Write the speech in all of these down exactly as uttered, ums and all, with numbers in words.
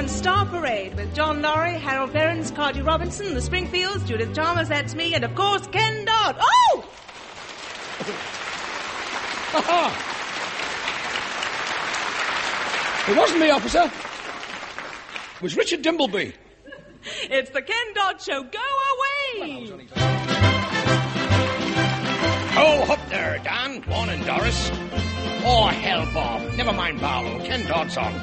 on Star Parade with John Norrie, Harold Perrins, Carty Robinson, the Springfields, Judith Chalmers, that's me, and of course Ken Dodd. Oh! It wasn't me, officer. It was Richard Dimbleby. It's the Ken Dodd Show. Go away! Oh, up there, Dan. Morning, Doris. Oh, hell, Bob. Never mind Barlow. Ken Dodd's on.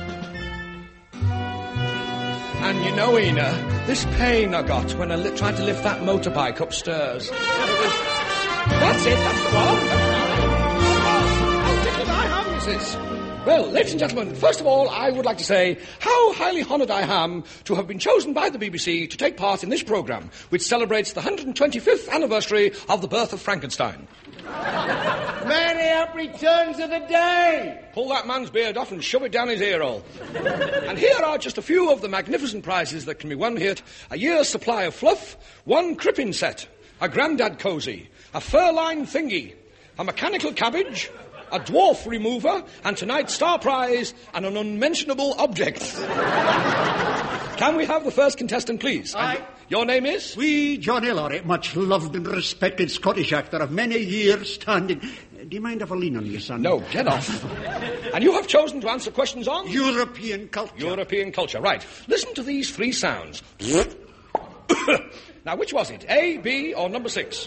And you know, Ina, this pain I got when I li- tried to lift that motorbike upstairs. It was... That's it, that's the one. How did I have, missus? Well, ladies and gentlemen, first of all, I would like to say how highly honoured I am to have been chosen by the B B C to take part in this programme, which celebrates the one hundred twenty-fifth anniversary of the birth of Frankenstein. Many happy returns of the day! Pull that man's beard off and shove it down his ear hole. And here are just a few of the magnificent prizes that can be won here. A year's supply of fluff, one crippin set, a grandad cosy, a fur-lined thingy, a mechanical cabbage, a dwarf remover, and tonight's star prize, and an unmentionable object. Can we have the first contestant, please? Aye. And your name is? We, John Ellery, much loved and respected Scottish actor of many years standing. Do you mind if I lean on you, son? No, get off. And you have chosen to answer questions on? European culture. European culture, right. Listen to these three sounds. Now, which was it? A, B, or number six?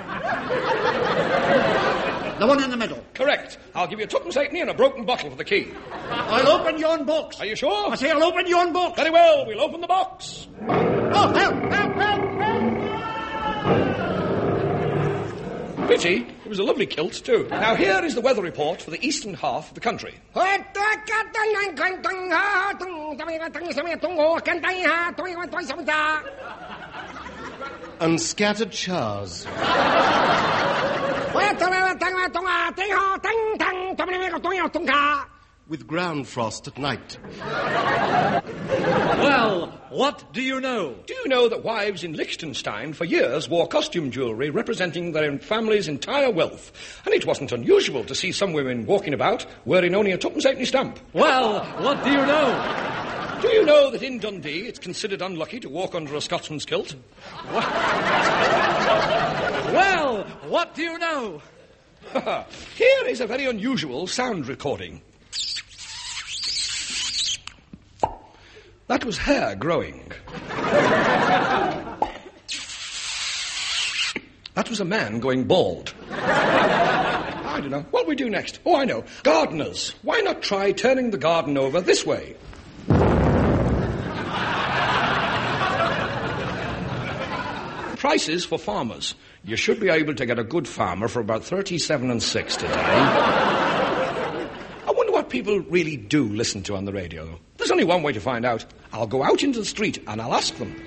The one in the middle. Correct. I'll give you a tuppence halfpenny and a broken bottle for the key. I'll open yon box. Are you sure? I say I'll open yon box. Very well, we'll open the box. Oh, help, help, help, help. Pity. It was a lovely kilt, too. Now, here is the weather report for the eastern half of the country. Unscattered showers. With ground frost at night. Well, what do you know? Do you know that wives in Liechtenstein for years wore costume jewellery representing their family's entire wealth? And it wasn't unusual to see some women walking about wearing only a tuppence halfpenny stamp. Well, what do you know? Do you know that in Dundee it's considered unlucky to walk under a Scotsman's kilt? Well, what do you know? Here is a very unusual sound recording. That was hair growing. That was a man going bald. I don't know. What do we do next? Oh, I know. Gardeners. Why not try turning the garden over this way? Prices for farmers. You should be able to get a good farmer for about thirty-seven and six today. I wonder what people really do listen to on the radio. There's only one way to find out. I'll go out into the street and I'll ask them.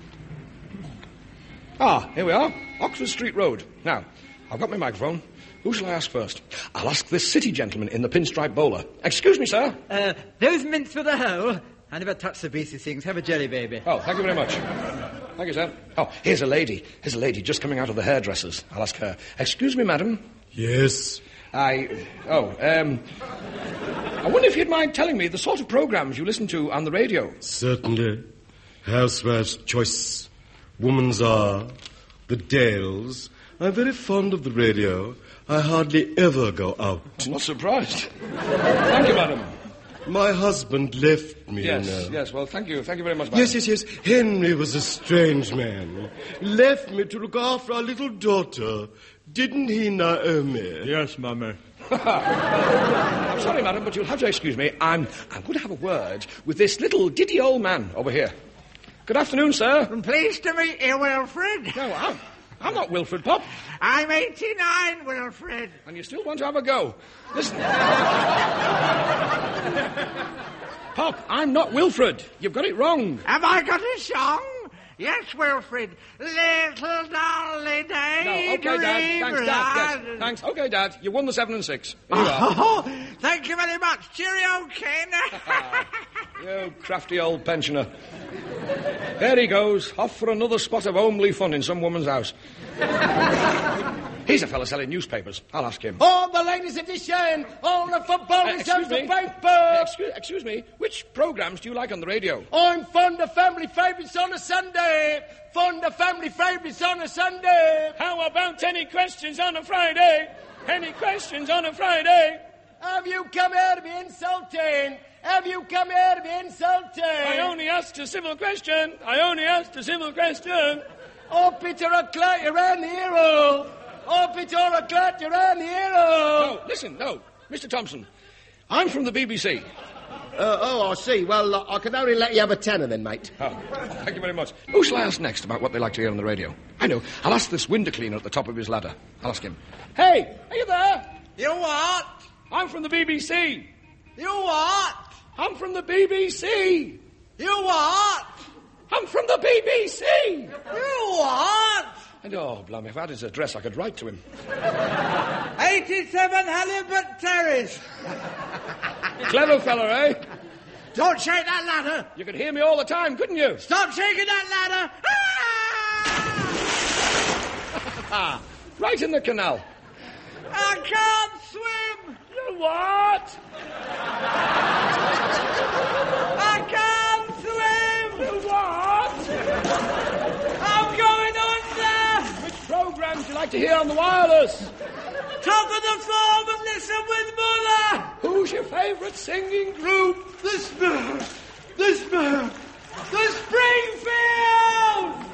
Ah, here we are. Oxford Street Road. Now, I've got my microphone. Who shall I ask first? I'll ask this city gentleman in the pinstripe bowler. Excuse me, sir. Uh, those mints for the hoe. I never touch the beastly things. Have a jelly baby. Oh, thank you very much. Thank you, sir. Oh, here's a lady. Here's a lady just coming out of the hairdresser's. I'll ask her. Excuse me, madam. Yes. I... Oh, um... I wonder if you'd mind telling me the sort of programmes you listen to on the radio. Certainly. Housewife's Choice, Woman's Hour, The Dales. I'm very fond of the radio. I hardly ever go out. I'm not surprised. Thank you, madam. My husband left me, Yes, you know. yes, well, thank you. Thank you very much, madam. Yes, yes, yes. Henry was a strange man. Left me to look after our little daughter. Didn't he, Naomi? Yes, Mummy. I'm sorry, madam, but you'll have to excuse me. I'm, I'm going to have a word with this little diddy old man over here. Good afternoon, sir. I'm pleased to meet you, Wilfred. No, I'm, I'm not Wilfred, Pop. I'm eighty-nine, Wilfred. And you still want to have a go. Listen. Pop, I'm not Wilfred. You've got it wrong. Have I got a song? Yes, Wilfred. Little dolly day. No, okay, Dad. Thanks, Dad. Yes, thanks. Okay, Dad. You won the seven and six. Here you are. Oh, thank you very much. Cheerio, Ken. You crafty old pensioner. There he goes, off for another spot of homely fun in some woman's house. He's a fellow selling newspapers. I'll ask him. All the latest edition! All the football Uh, results excuse of me. the paper! Uh, excuse, excuse me. Which programmes do you like on the radio? I'm fond of family favourites on a Sunday. Fond of family favourites on a Sunday. How about any questions on a Friday? Any questions on a Friday? Have you come here to be insulting? Have you come here to be insulting? I only asked a civil question. I only asked a civil question. Oh, Peter, a clat, you're on the hero. Oh, Peter, a clat, you're on the hero. No, listen, no. Mister Thompson, I'm from the B B C. Uh, oh, I see. Well, uh, I can only let you have a tenner then, mate. Oh, thank you very much. Who shall I ask next about what they like to hear on the radio? I know. I'll ask this window cleaner at the top of his ladder. I'll ask him. Hey, are you there? You what? I'm from the B B C. You what? I'm from the B B C. You what? I'm from the B B C. You what? And oh, blimey, if I had his address, I could write to him. eighty-seven Halibut Terrace. Clever fella, eh? Don't shake that ladder. You could hear me all the time, couldn't you? Stop shaking that ladder. Ah! Right in the canal. I can't swim. You what? I can't swim. You what? I'm going under. Which programme do you like to hear on the wireless? Top of the form and listen with mother. Who's your favourite singing group? The Spur. The Spur. The Springfield.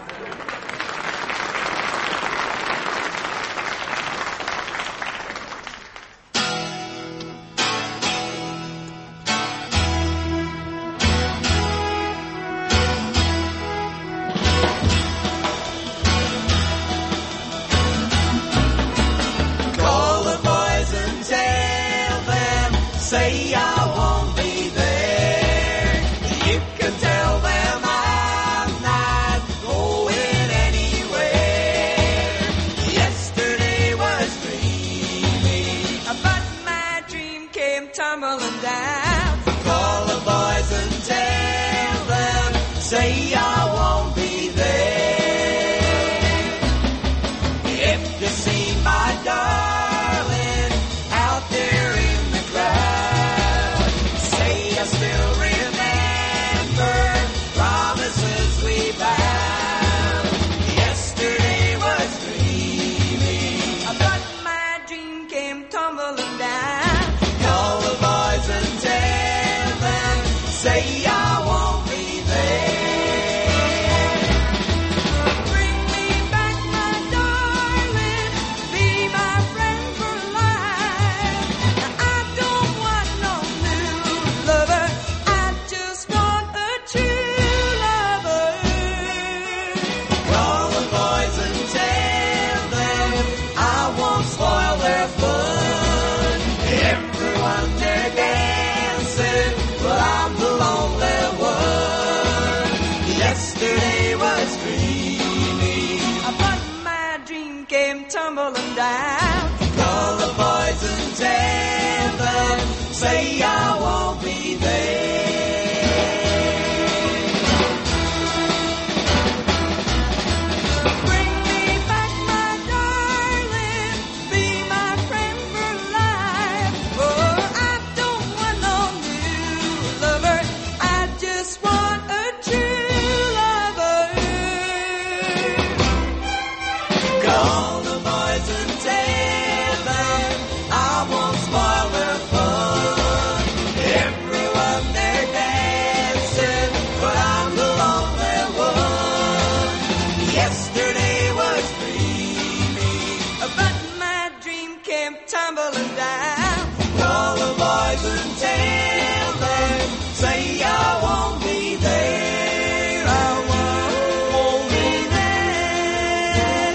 Say I won't be there. You can tell them I'm not going anywhere. Yesterday was dreamy, but my dream came tumbling down. Call the boys and tell them, say I won't be there. If you see my darling out there in the crowd, I still remember promises we vowed. Yesterday was dreamy, but my dream came tumbling down. Call the boys and tell them, say I won't be there. Bring me back my darling, be my friend for life. I don't want no new lover, I just want a true lover. Call the boys and tell them I won't spoil their fun. Everyone they're dancing, but I'm the lonely one. Yesterday was dreamy, but my dream came tumbling down. Call the boys and tell them, say I won't be there. Bring me back my darling, be my friend for life. Oh, I don't want no new lover, I just want a true lover. Call the boys and tell them I won't spoil their fun. Everyone they're dancing, but I'm the lonely one. Yesterday was dreamy, but my dream came tumbling down. Call the boys and tell them, say I won't be there. I won't, won't be there.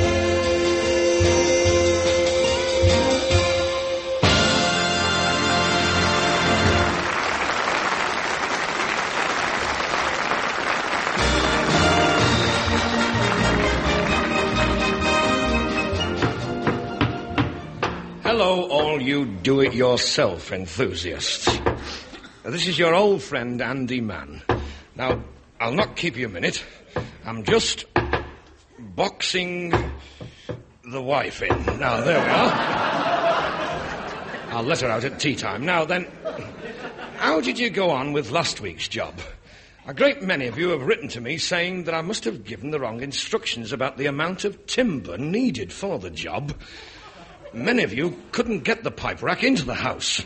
Hello, all you do-it-yourself enthusiasts. This is your old friend, Andy Mann. Now, I'll not keep you a minute. I'm just boxing the wife in. Now, there we are. I'll let her out at tea time. Now, then, how did you go on with last week's job? A great many of you have written to me saying that I must have given the wrong instructions about the amount of timber needed for the job. Many of you couldn't get the pipe rack into the house.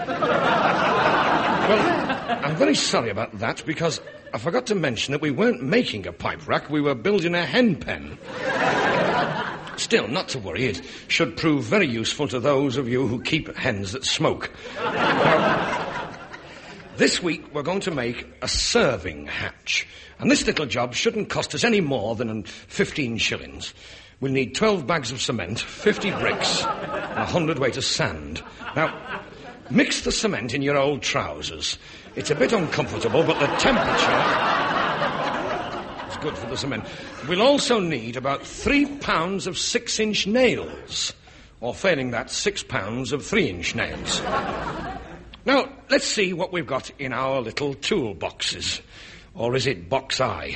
Well, I'm very sorry about that because I forgot to mention that we weren't making a pipe rack, we were building a hen pen. Still, not to worry, it should prove very useful to those of you who keep hens that smoke. Now, this week we're going to make a serving hatch, and this little job shouldn't cost us any more than fifteen shillings. We'll need twelve bags of cement, fifty bricks, and a hundredweight of sand. Now, mix the cement in your old trousers. It's a bit uncomfortable, but the temperature is good for the cement. We'll also need about three pounds of six-inch nails, or failing that, six pounds of three-inch nails. Now, let's see what we've got in our little toolboxes. Or is it box I?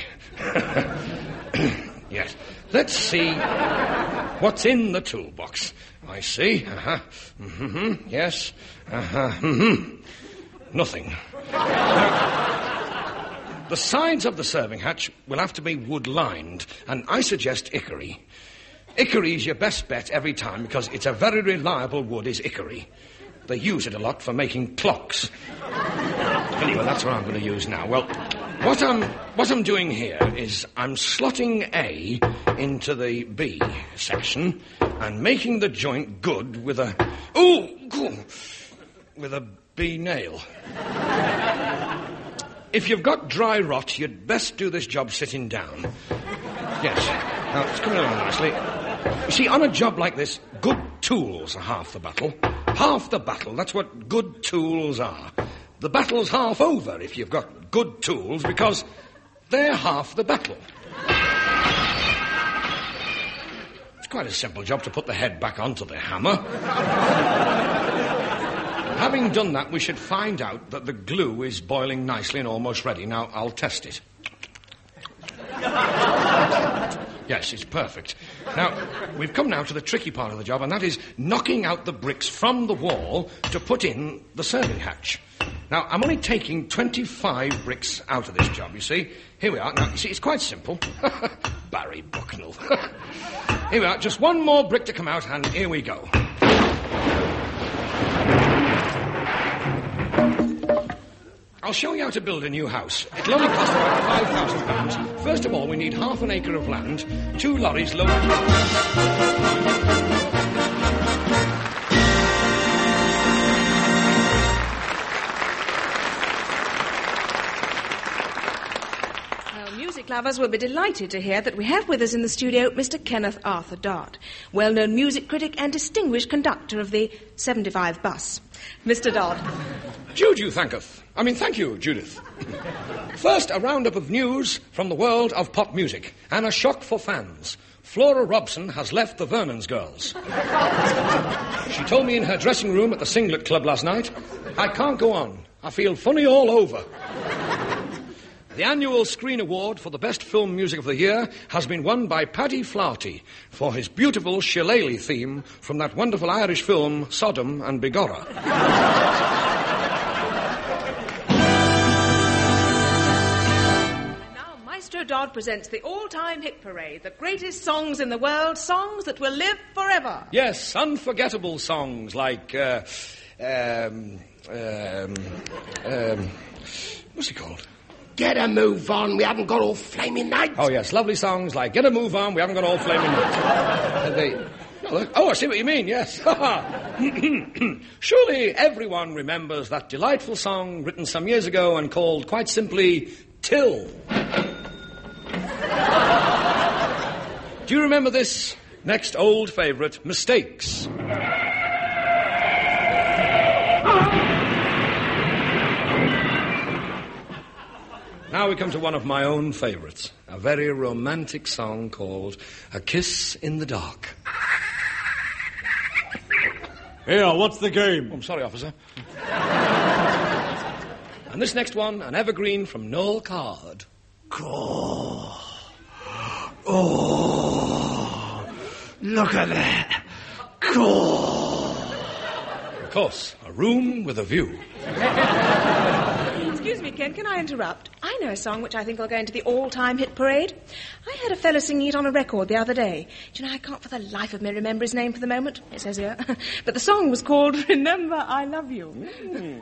Yes. Let's see what's in the toolbox. I see. Uh-huh. Mm-hmm. Yes. Uh-huh. Mm-hmm. Nothing. Now, the sides of the serving hatch will have to be wood-lined, and I suggest hickory. Hickory is your best bet every time because it's a very reliable wood, is hickory. They use it a lot for making clocks. Anyway, that's what I'm going to use now. Well, what I'm what I'm doing here is I'm slotting A into the B section and making the joint good with a... Ooh! With a B nail. If you've got dry rot, you'd best do this job sitting down. Yes. Now, it's coming along nicely. You see, on a job like this, good tools are half the battle. Half the battle, that's what good tools are. The battle's half over if you've got good tools because they're half the battle. It's quite a simple job to put the head back onto the hammer. Having done that, we should find out that the glue is boiling nicely and almost ready. Now, I'll test it. Yes, it's perfect. Now, we've come now to the tricky part of the job, and that is knocking out the bricks from the wall to put in the serving hatch. Now, I'm only taking twenty-five bricks out of this job, you see. Here we are. Now, you see, it's quite simple. Barry Bucknell. Here we are. Just one more brick to come out, and here we go. I'll show you how to build a new house. It'll only cost about five thousand pounds. First of all, we need half an acre of land, two lorries loaded... Music lovers will be delighted to hear that we have with us in the studio Mister Kenneth Arthur Dodd, well-known music critic and distinguished conductor of the seventy-five bus. Mister Dodd. Juju thanketh. I mean, thank you, Judith. First, a roundup of news from the world of pop music, and a shock for fans. Flora Robson has left the Vernon's Girls. She told me in her dressing room at the Singlet Club last night, I can't go on. I feel funny all over. The annual Screen Award for the Best Film Music of the Year has been won by Paddy Flaherty for his beautiful shillelagh theme from that wonderful Irish film, Sodom and Begorrah. Now, Maestro Dodd presents the all-time hit parade, the greatest songs in the world, songs that will live forever. Yes, unforgettable songs like, uh, um, um, um, what's it called? Get a move on, we haven't got all flaming night. Oh, yes, lovely songs like Get a Move On, We Haven't Got All Flaming Night. uh, they... oh, oh, I see what you mean, yes. Surely everyone remembers that delightful song written some years ago and called, quite simply, Till. Do you remember this next old favourite, Mistakes? Now we come to one of my own favourites, a very romantic song called A Kiss in the Dark. Here, what's the game? Oh, I'm sorry, officer. And this next one, an evergreen from Noel Card. Oh, oh, Look at that. Cool. Of course, a room with a view. Excuse me, Ken, can I interrupt? I know a song which I think will go into the all-time hit parade. I heard a fellow singing it on a record the other day. Do you know, I can't for the life of me remember his name for the moment. It says here. But the song was called Remember I Love You. Mm.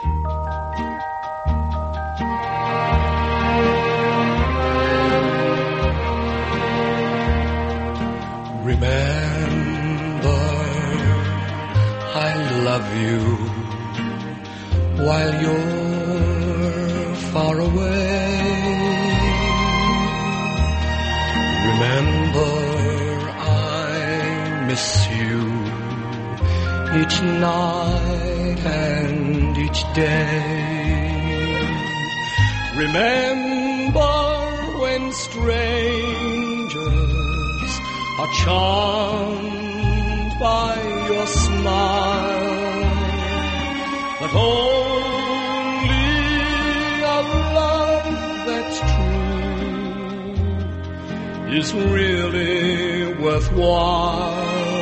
Remember, I love you while you're far away. Remember, I miss you each night and each day. Remember when strangers are charmed by your smile, but only a love that's true is really worthwhile.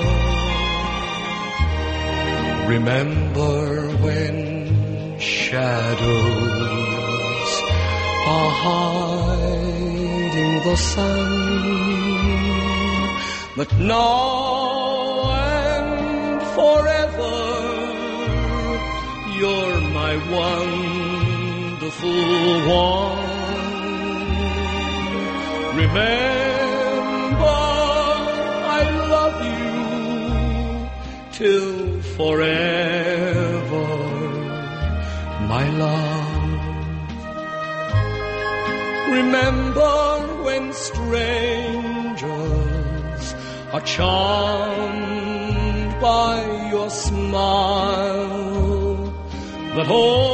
Remember when shadows are hiding the sun, but now and forever, you're my wonderful one. Remember, I love you till forever, my love. Remember when strangers are charmed by your smile, that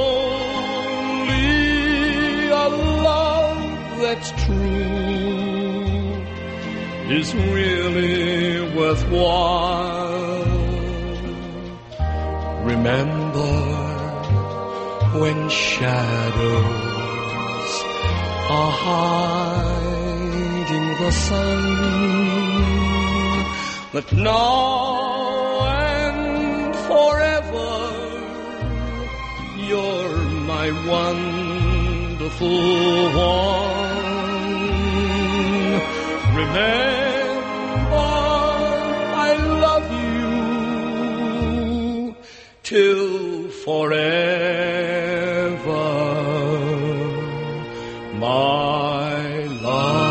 only a love that's true is really worthwhile. Remember when shadows are hiding the sun, that now and forever you're my wonderful one. Remember, I love you till forever, my love.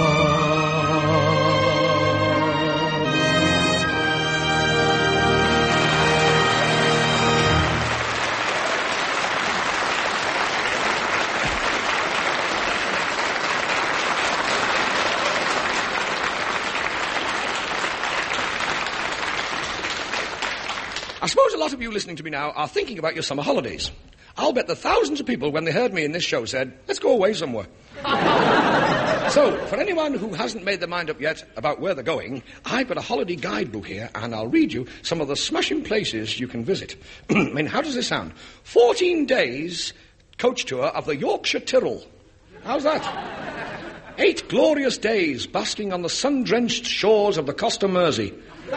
I suppose a lot of you listening to me now are thinking about your summer holidays. I'll bet that thousands of people, when they heard me in this show, said, let's go away somewhere. So, for anyone who hasn't made their mind up yet about where they're going, I've got a holiday guidebook here, and I'll read you some of the smashing places you can visit. I mean, how does this sound? fourteen days coach tour of the Yorkshire Tyrrell. How's that? Eight glorious days basking on the sun-drenched shores of the Costa Mersey.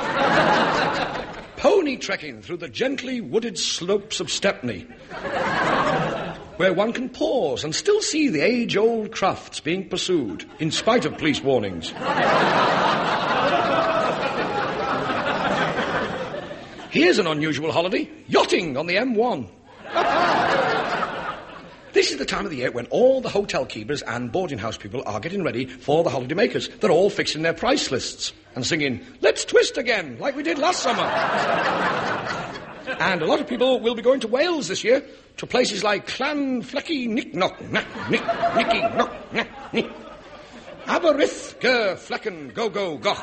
Pony trekking through the gently wooded slopes of Stepney, where one can pause and still see the age-old crafts being pursued, in spite of police warnings. Here's an unusual holiday, yachting on the M one. This is the time of the year when all the hotel keepers and boarding house people are getting ready for the holiday makers. They're all fixing their price lists and singing, let's twist again, like we did last summer. And a lot of people will be going to Wales this year, to places like Clan Flecky Nick Knock, Nack, Nick, Nicky Knock, Nack, Nick, Aberystwyth, Ger, Flecken, Go Go Goch.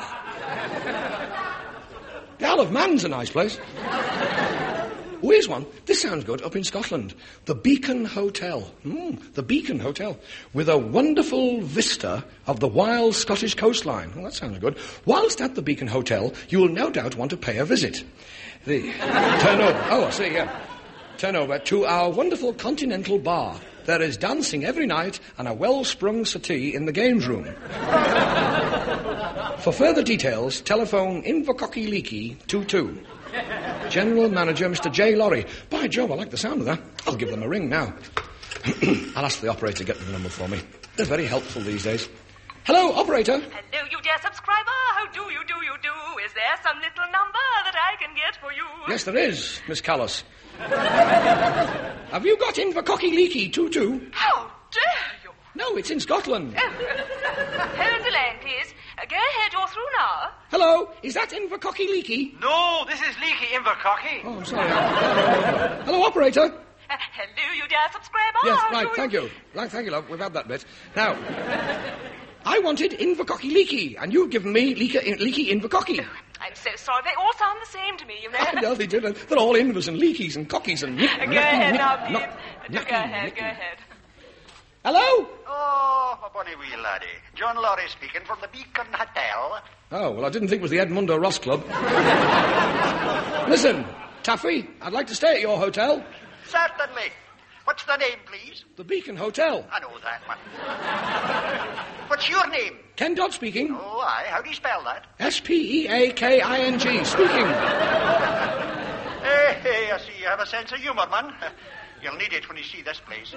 The Isle of Man's a nice place. Oh, here's one. This sounds good, up in Scotland. The Beacon Hotel. Mm, the Beacon Hotel. With a wonderful vista of the wild Scottish coastline. Well, that sounds good. Whilst at the Beacon Hotel, you will no doubt want to pay a visit. The turn over. Oh, I see, yeah. Turn over to our wonderful continental bar. There is dancing every night and a well-sprung settee in the games room. For further details, telephone Invercocky Leaky two two. General Manager, Mister J. Lorry. By Jove, I like the sound of that. I'll give them a ring now. I'll ask the operator to get the number for me. They're very helpful these days. Hello, operator. Hello, you dear subscriber. How do you do you do? Is there some little number that I can get for you? Yes, there is, Miss Callis. Have you got Invercocky Leaky two two? How dare you? No, it's in Scotland. Oh. Hold the line, please. Uh, go ahead, you're through now. Hello, is that Invercocky Leaky? No, this is Leaky Invercocky. Oh, I'm sorry. Hello, operator. Uh, hello, you dear subscriber. Yes, How right, do thank you. Right, thank you, love. We've had that bit. Now, I wanted Invercocky Leaky, and you've given me Leaky, leaky Invercocky. Oh, I'm so sorry. They all sound the same to me, you know. I know they do. They're all Invers and Leakies and Cockies and... Uh, go ahead now, please. Uh, go ahead, go ahead. Hello? Oh, my bonny wee laddie. John Lorry speaking from the Beacon Hotel. Oh, well, I didn't think it was the Edmundo Ross Club. Listen, Taffy, I'd like to stay at your hotel. Certainly. What's the name, please? The Beacon Hotel. I know that one. What's your name? Ken Dodd speaking. Oh, aye. How do you spell that? S P E A K I N G, speaking. Hey, hey, I see you have a sense of humour, man. You'll need it when you see this place.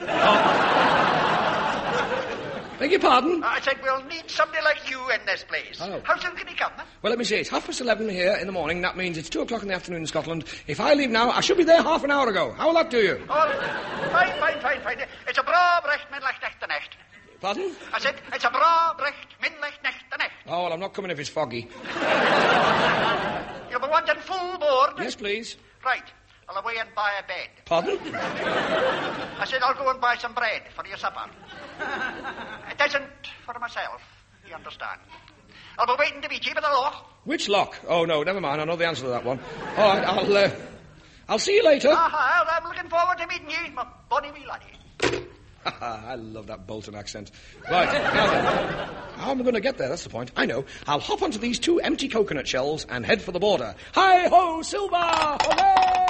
Beg your pardon? I said we'll need somebody like you in this place. Oh. How soon can he come? Huh? Well, let me see. It's half past eleven here in the morning. That means it's two o'clock in the afternoon in Scotland. If I leave now, I should be there half an hour ago. How will that do you? Oh, fine, fine, fine, fine. It's a bra brecht minlecht necht de necht. Pardon? I said it's a bra brecht minlecht necht de necht. Oh, well, I'm not coming if it's foggy. You'll be wanting full board? Yes, please. Right. I'll away and buy a bed. Pardon? I said I'll go and buy some bread for your supper. It isn't for myself, you understand. I'll be waiting to meet you by the lock. Which lock? Oh, no, never mind. I know the answer to that one. All right, I'll, uh, I'll see you later. Uh-huh, I'm looking forward to meeting you, my bonny wee laddie. I love that Bolton accent. Right, now then. How am I going to get there? That's the point. I know. I'll hop onto these two empty coconut shells and head for the border. Hi-ho, Silver! Hooray!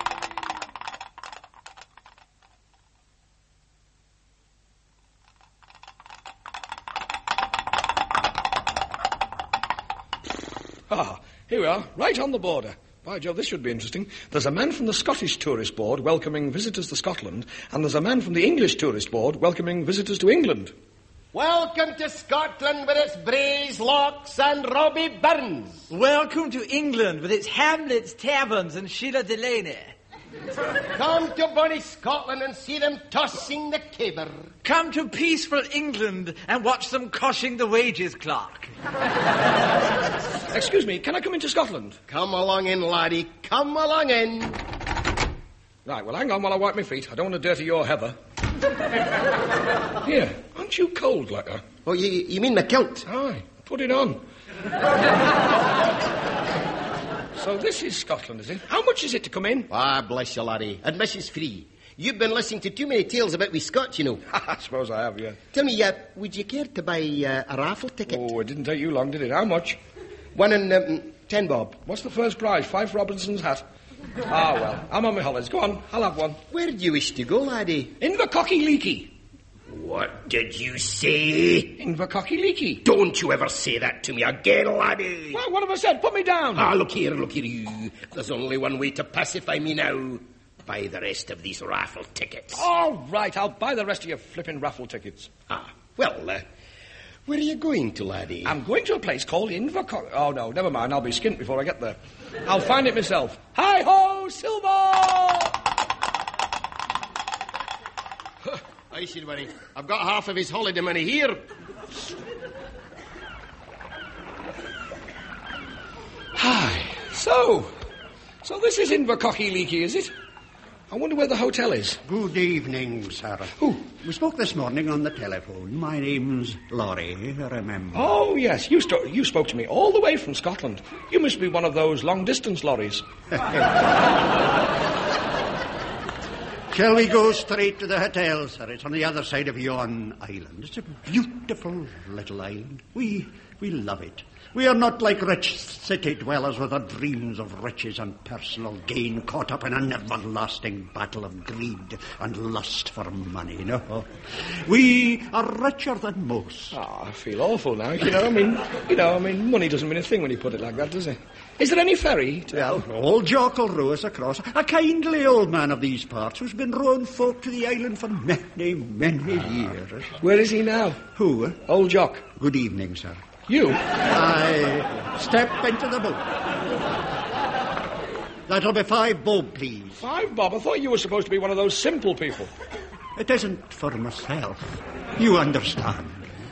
Ah, here we are, right on the border. By Jove, this should be interesting. There's a man from the Scottish Tourist Board welcoming visitors to Scotland, and there's a man from the English Tourist Board welcoming visitors to England. Welcome to Scotland with its braes, locks, and Robbie Burns. Welcome to England with its hamlets, taverns, and Sheila Delaney. Come to bonny Scotland and see them tossing the caber. Come to peaceful England and watch them coshing the wages clerk. Excuse me, can I come into Scotland? Come along in, laddie. Come along in. Right, well, hang on while I wipe my feet. I don't want to dirty your heather. Here, aren't you cold like that? Oh, you, you mean my kilt? Aye, put it on. So this is Scotland, is it? How much is it to come in? Ah, bless you, laddie. Admission's free. You've been listening to too many tales about we Scots, you know. I suppose I have, yeah. Tell me, uh, would you care to buy uh, a raffle ticket? Oh, it didn't take you long, did it? How much? One and um, ten bob. What's the first prize? Five Robinson's hat? Ah, well, I'm on my holidays. Go on, I'll have one. Where do you wish to go, laddie? Invercocky Leaky. What did you say? Invercocky Leaky. Don't you ever say that to me again, laddie. Well, what have I said? Put me down. Ah, look here, look here, you. There's only one way to pacify me now. Buy the rest of these raffle tickets. All right, I'll buy the rest of your flipping raffle tickets. Ah, well, uh, where are you going to, laddie? I'm going to a place called Invercocky... Oh, no, never mind. I'll be skint before I get there. I'll find it myself. Hi-ho, Silver! I see, buddy. I've got half of his holiday money here. Hi. So, so this is Invercocky Leaky, is it? I wonder where the hotel is. Good evening, sir. Who? We spoke this morning on the telephone. My name's Laurie, remember? Oh, yes. You, sto- you spoke to me all the way from Scotland. You must be one of those long-distance lorries. Shall we go straight to the hotel, sir? It's on the other side of yon island. It's a beautiful little island. We we love it. We are not like rich city dwellers with their dreams of riches and personal gain caught up in an everlasting battle of greed and lust for money, no. We are richer than most. Oh, I feel awful now, you know, I mean, you know, I mean, money doesn't mean a thing when you put it like that, does it? Is there any ferry? To... Well, old Jock will row us across. A kindly old man of these parts who's been rowing folk to the island for many, many years. Where is he now? Who? Old Jock. Good evening, sir. You? I step into the boat. That'll be five bob, please. Five bob? I thought you were supposed to be one of those simple people. It isn't for myself. You understand.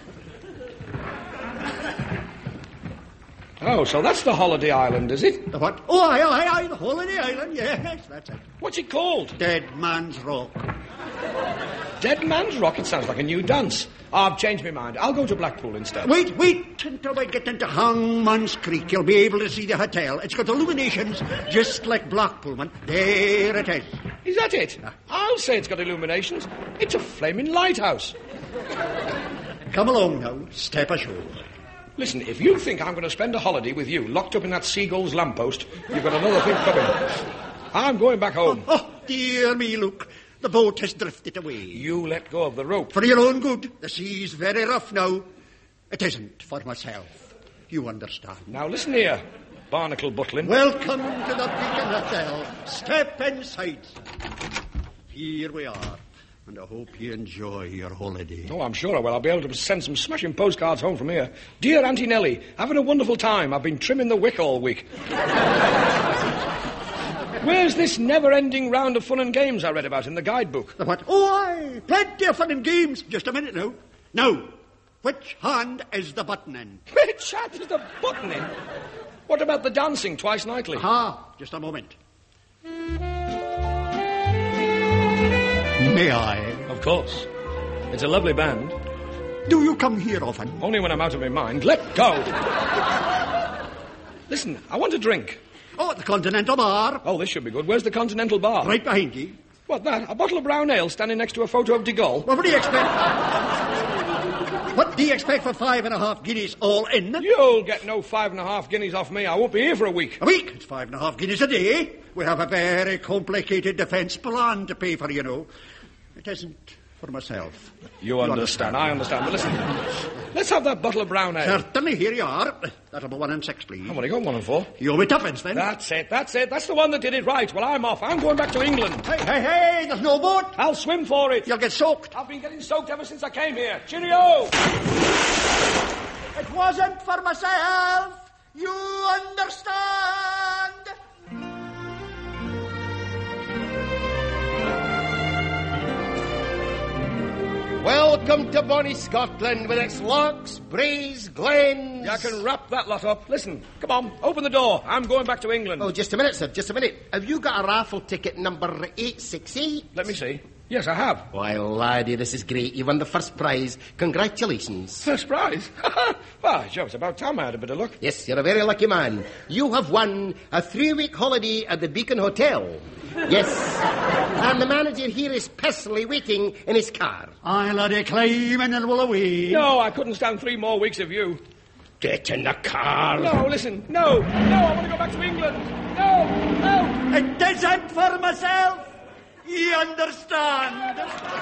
Oh, so that's the Holiday Island, is it? The what? Oh, aye, aye, aye, the Holiday Island, yes, that's it. What's it called? Dead Man's Rock. Dead Man's Rock? It sounds like a new dance. Oh, I've changed my mind. I'll go to Blackpool instead. Wait, wait until we get into Hangman's Creek. You'll be able to see the hotel. It's got illuminations just like Blackpool, man. There it is. Is that it? Yeah. I'll say it's got illuminations. It's a flaming lighthouse. Come along now. Step ashore. Listen, if you think I'm going to spend a holiday with you locked up in that seagull's lamppost, you've got another thing coming. I'm going back home. Oh, oh, dear me, look. The boat has drifted away. You let go of the rope. For your own good. The sea's very rough now. It isn't for myself. You understand. Now listen here, Barnacle Butlin. Welcome to the Beacon Hotel. Step inside. Here we are. And I hope you enjoy your holiday. Oh, I'm sure I will. I'll be able to send some smashing postcards home from here. Dear Auntie Nellie, having a wonderful time. I've been trimming the wick all week. Where's this never-ending round of fun and games I read about in the guidebook? The what? Oh, aye. Plenty of fun and games. Just a minute now. Now, which hand is the button in? Which hand is the button in? What about the dancing twice nightly? Ah, just a moment. May I? Of course. It's a lovely band. Do you come here often? Only when I'm out of my mind. Let go! Listen, I want a drink. Oh, at the Continental Bar. Oh, this should be good. Where's the Continental Bar? Right behind you. What, that? A bottle of brown ale standing next to a photo of de Gaulle? Well, what do you expect? What do you expect for five and a half guineas all in? You'll get no five and a half guineas off me. I won't be here for a week. A week? It's five and a half guineas a day. We have a very complicated defence plan to pay for, you know. It isn't for myself. You, you understand. understand. I understand. But listen, let's have that bottle of brown ale. Certainly, here you are. That'll be one and six, please. I've only got one and four. You owe me tuppence, then. That's it, that's it. That's the one that did it right. Well, I'm off. I'm going back to England. Hey, hey, hey, there's no boat. I'll swim for it. You'll get soaked. I've been getting soaked ever since I came here. Cheerio! It wasn't for myself. You understand? Welcome to bonny Scotland with its lochs, braes, glens. Yeah, I can wrap that lot up. Listen, come on, open the door. I'm going back to England. Oh, just a minute, sir, just a minute. Have you got a raffle ticket number eight six eight? Let me see. Yes, I have. Why, laddie, this is great. You won the first prize. Congratulations. First prize? Well, Joe, it's about time I had a bit of luck. Yes, you're a very lucky man. You have won a three-week holiday at the Beacon Hotel. Yes. And the manager here is personally waiting in his car. I'll laddie, climb and we'll away. No, I couldn't stand three more weeks of you. Get in the car. No, listen. No, no, I want to go back to England. No, no. It isn't for myself. You understand?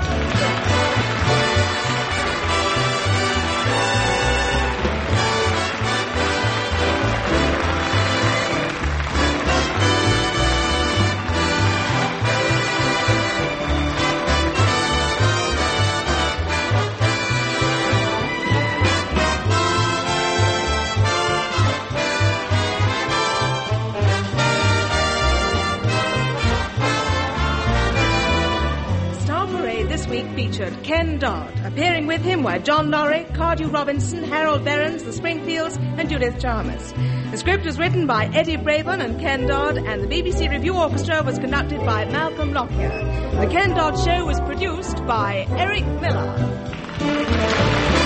Featured Ken Dodd. Appearing with him were John Norrie, Cardew Robinson, Harold Behrens, the Springfields, and Judith Chalmers. The script was written by Eddie Braben and Ken Dodd, and the B B C Review Orchestra was conducted by Malcolm Lockyer. The Ken Dodd Show was produced by Eric Miller.